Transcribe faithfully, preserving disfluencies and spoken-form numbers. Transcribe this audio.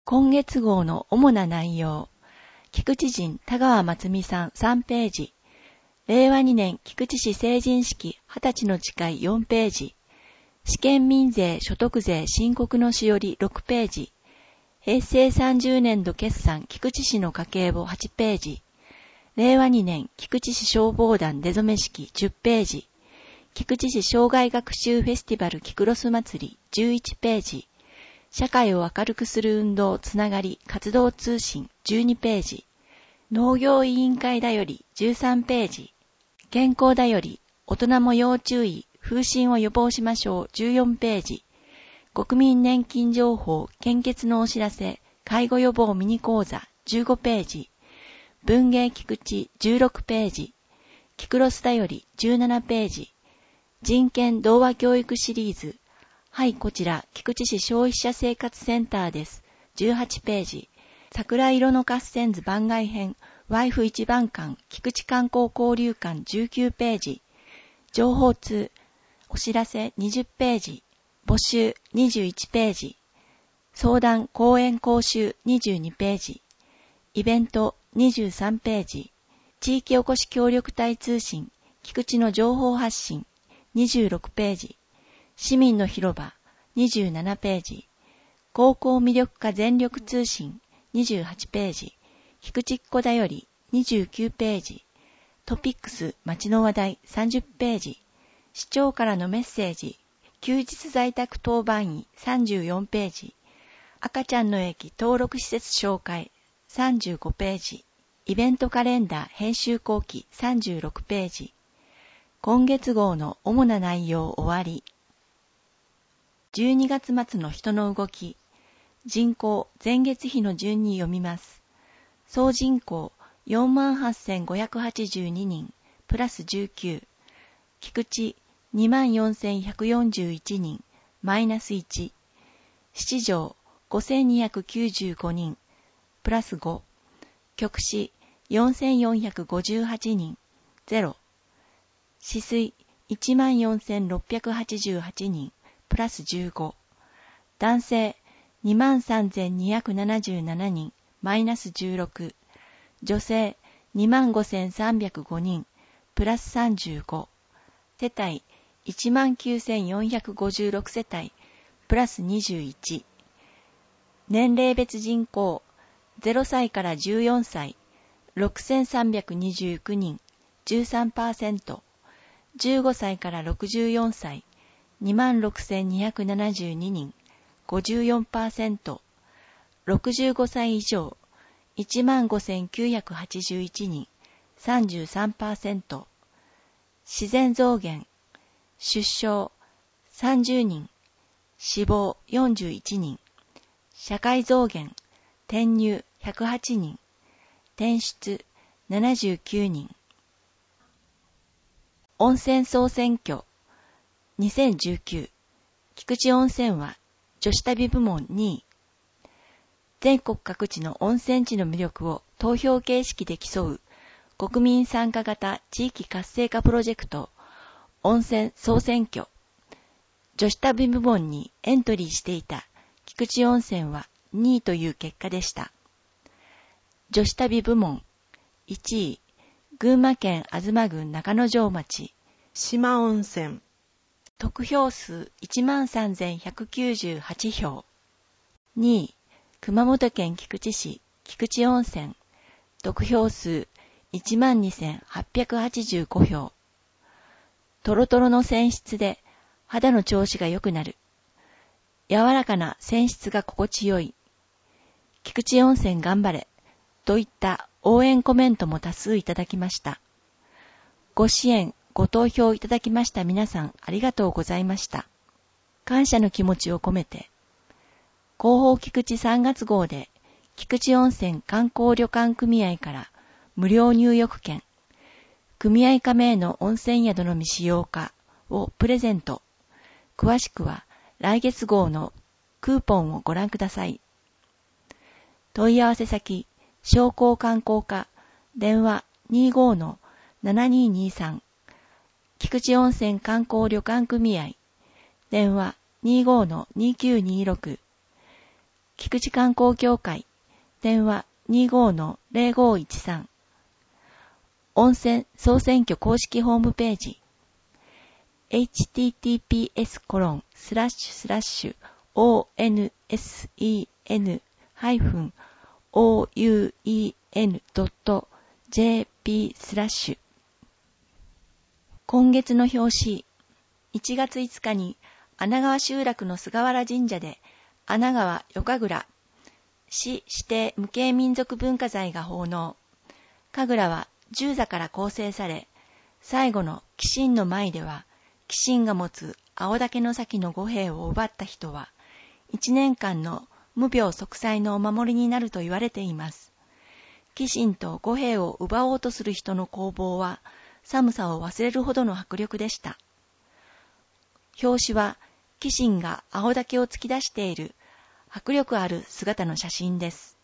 今月号の主な内容。菊池人田川松美さんさんページ。れいわにねん菊池市成人式はたちの誓いよんページ。試験民税所得税申告のしおりろくページ。平成さんじゅうねんど決算菊池市の家計簿はちページ。れいわにねん菊池市消防団出初め式じゅっページ。菊池市障害学習フェスティバルキクロス祭りじゅういちページ。社会を明るくする運動つながり活動通信じゅうにページ。農業委員会だよりじゅうさんページ。健康だより大人も要注意風疹を予防しましょうじゅうよんページ。国民年金情報献血のお知らせ介護予防ミニ講座じゅうごページ。文芸菊池じゅうろくページ。キクロスだよりじゅうななページ。人権童話教育シリーズ。はい、こちら、菊池市消費者生活センターです。じゅうはちページ。桜色の合戦図番外編、ワイフ一番館、菊池観光交流館じゅうきゅうページ。情報通、お知らせにじゅっページ。募集にじゅういちページ。相談講演講習にじゅうにページ。イベントにじゅうさんページ。地域おこし協力隊通信、菊池の情報発信にじゅうろくページ。市民の広場にじゅうななページ。高校魅力化全力通信にじゅうはちページ。菊池っ子だよりにじゅうきゅうページ。トピックス街の話題さんじゅっページ。市長からのメッセージ。休日在宅当番医さんじゅうよんページ。赤ちゃんの駅登録施設紹介さんじゅうごページ。イベントカレンダー編集後期さんじゅうろくページ。今月号の主な内容終わり。じゅうにがつ末の人の動き。人口前月比の順に読みます。総人口 よんまんはっせんごひゃくはちじゅうににん、プラスじゅうきゅう。菊池 にまんよんせんひゃくよんじゅういちにん、マイナスいち。七条ごせんにひゃくきゅうじゅうごにん、プラスご。局市よんせんよんひゃくごじゅうはちにん、ゼロ。市水 いちまんよんせんろっぴゃくはちじゅうはちにん、プラスじゅうご。男性 にまんさんぜんにひゃくななじゅうななにん、マイナスじゅうろく。女性 にまんごせんさんびゃくごにん、プラスさんじゅうご。世帯 いちまんきゅうせんよんひゃくごじゅうろく 世帯、プラスにじゅういち。年齢別人口ゼロさいからじゅうよんさい、ろくせんさんびゃくにじゅうきゅうにん、じゅうさんパーセント。じゅうごさいからろくじゅうよんさい、にまんろくせんにひゃくななじゅうににん、ごじゅうよんパーセント。ろくじゅうごさい以上、いちまんごせんきゅうひゃくはちじゅういちにん、さんじゅうさんパーセント。自然増減、出生さんじゅうにん、死亡よんじゅういちにん、社会増減、転入ひゃくはちにん、転出ななじゅうきゅうにん。温泉総選挙にせんじゅうきゅう、菊池温泉は女子旅部門にい。全国各地の温泉地の魅力を投票形式で競う国民参加型地域活性化プロジェクト温泉総選挙。女子旅部門にエントリーしていた菊池温泉はにいという結果でした。女子旅部門いちい、群馬県東郡中之条町島温泉。 得票数 いちまんさんぜんひゃくきゅうじゅうはちひょう。にい、熊本県菊池市菊池温泉得票数 いちまんにせんはっぴゃくはちじゅうごひょう。トロトロの泉質で肌の調子が良くなる。柔らかな泉質が心地よい。菊池温泉頑張れといった応援コメントも多数いただきました。ご支援、ご投票いただきました皆さんありがとうございました。感謝の気持ちを込めて、広報菊池さんがつ号で菊池温泉観光旅館組合から無料入浴券、組合加盟の温泉宿のみ使用化をプレゼント。詳しくは来月号のクーポンをご覧ください。問い合わせ先、商工観光課、電話 にじゅうごのななにーにーさん、菊池温泉観光旅館組合、電話 にじゅうごのにきゅうにーろく、 菊池観光協会、電話 にじゅうごのゼロごいちさん。温泉総選挙公式ホームページ、エイチティーティーピーエスコロンスラッシュスラッシュオーエヌエスイーエヌハイフンオーユーイーエヌドットジェーピースラッシュ。今月の表紙、いちがついつかに穴川集落の菅原神社で穴川夜神楽、市指定無形民族文化財が奉納。神楽は十座から構成され、最後の鬼神の舞では、鬼神が持つ青竹の先の五兵を奪った人は、一年間の無病息災のお守りになると言われています。鬼神と五兵を奪おうとする人の攻防は、寒さを忘れるほどの迫力でした。表紙は、鬼神が青竹を突き出している迫力ある姿の写真です。